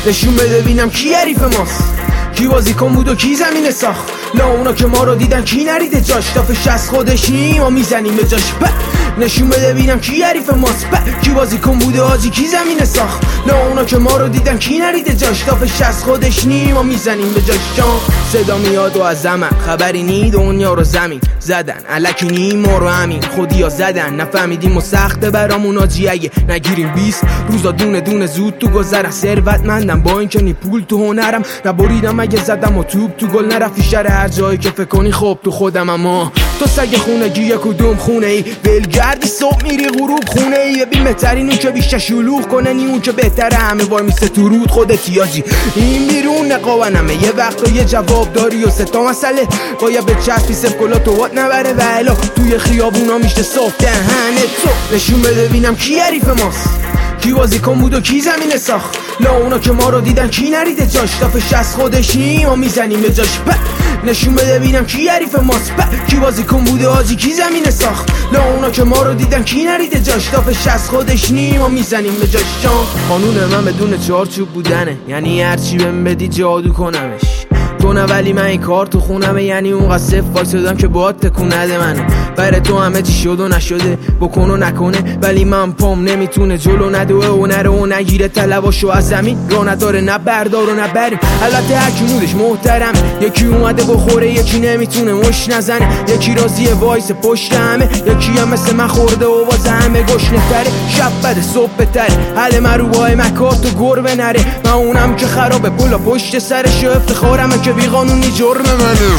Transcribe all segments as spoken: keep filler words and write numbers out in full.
نشون بده ببینم کی حریف ماست، کی بازیکن بود و کی زمین ساخت. لا اونا که ما رو دیدن کی نریده جاش، تا فش از خودش نیم و میزنیم به جاش. نشون بده ببینم کی حریف ماست، کی بازیکن بوده حاجی کی زمین ساخت. لا اونا که ما رو دیدن کی نریده جاش، تا فش از خودش نیم و میزنیم به جاش. صدا میاد و از زمن خبری نی، دنیا رو زمین زدن الکی نیم ما رو همین خودیا زدن. نفهمیدیم و سخته برامون آجی اگه نگیریم بیست روزا دونه دونه زود تو گذرم. ثروتمندم با اینکه نی پول تو هنرم، نبریدم اگه زدم و توپ تو گل نرفت شر هر جایی که فکر کنی خب تو خودم. اما تو سگ خونگی یا کدوم خونه ای، ولگردی صبح میری غروب خونه ای. ببین بهترین اون که بیشتر شلوغ کنه نی اون که بهتره همه وای میسه تو رود خودت یاجی. این بیرون نقاونمه یه وقت و یه جواب داری و سه تا مسئله باید به چسبی صف کلا تو وات نبره و الا توی خیابونا میشته صاف دهنه تو. نشون بده ببینم کی حریف ماست، کی بازیکن بود و کی زمین ساخت. لا اونا که ما رو دیدن کی نریده جاش، تا فش از خودش نیم و میزنیم به جاش. نشون بده ببینم کی حریف ماست، کی بازیکن بوده حاجی کی زمین ساخت. لا اونا که ما رو دیدن کی نریده جاش، تا فش از خودش نیم و میزنیم به جاش. قانون من بدون چارچوب بودنه، یعنی هرچی بهم بدی جادو کنمش. تو نه ولی من این کار تو خونمه، یعنی اونقدر صف وایسادم که باهات تکون نده منو. برای تو همه چی شد و نشده، بکن و نکنه ولی من پام نمیتونه جلو ندوه و نره و نگیره طلباشو از زمین. را نداره نه بردار و نه بریم، البته هرکی مودش محترم. یکی اومده بخوره یکی نمیتونه مش نزنه، یکی راضیه وایس پشت همه، یکی هم مثل من خورده و واسه همه گشنه تره. شب بده صبح بتره، حل مروبای مکات و گربه نره. من اونم که خرابه پلا پشت سرش و افتخارمه که بی قانونی جرم منه.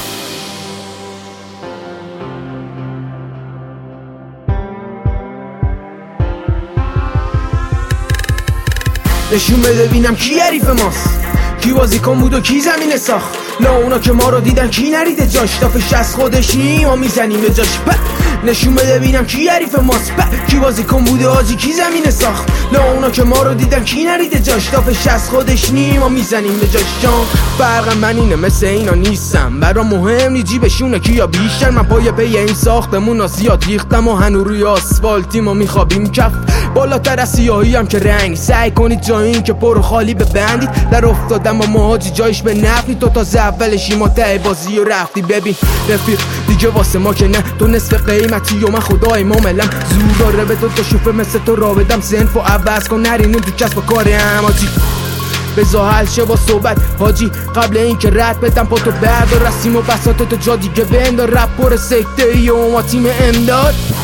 نشون بده ببینم کی حریف ماست، کی بازیکن بود و کی زمین ساخت. لا اونا که ما رو دیدن کی نریده جاش، تا فش از خودش نیم و میزنیم به جاش. نشون بده ببینم کی حریف ماست، کی بازیکن بوده حاجی کی زمین ساخت. لا اونا که ما رو دیدن کی نریده جاش، تا فش از خودش نیم و میزنیم به جاش. فرقم من اینه مثل اینا نیستم، برام مهم نی جیبشونه کیا بیشتر. من پای پی این ساختمون زیاد ریختم و هنو روی آسفالتیم و میخوابیم کف بالاتر از سیاهی هم که رنگ. سعی کنید جای این که پر و خالی ببندید، در افتادم و مهاجی جایش به نفنی. تو تازه اولشی ما ته بازی و رفتی. ببین رفیق دیگه واسه ما که نه، تو نصف قیمتی و من خدای ماملم. زور داره به تو تا شوفه مثل تو را بدم، سنف و عوض کن نرینیم تو کسب و کار هماجی. بزا حل شه با صحبت حاجی قبل این که رد بدم پا تو برد و رسیم و بساط تو جا دیگه بندار. رپ پر سکته ای و ما تیم امداد.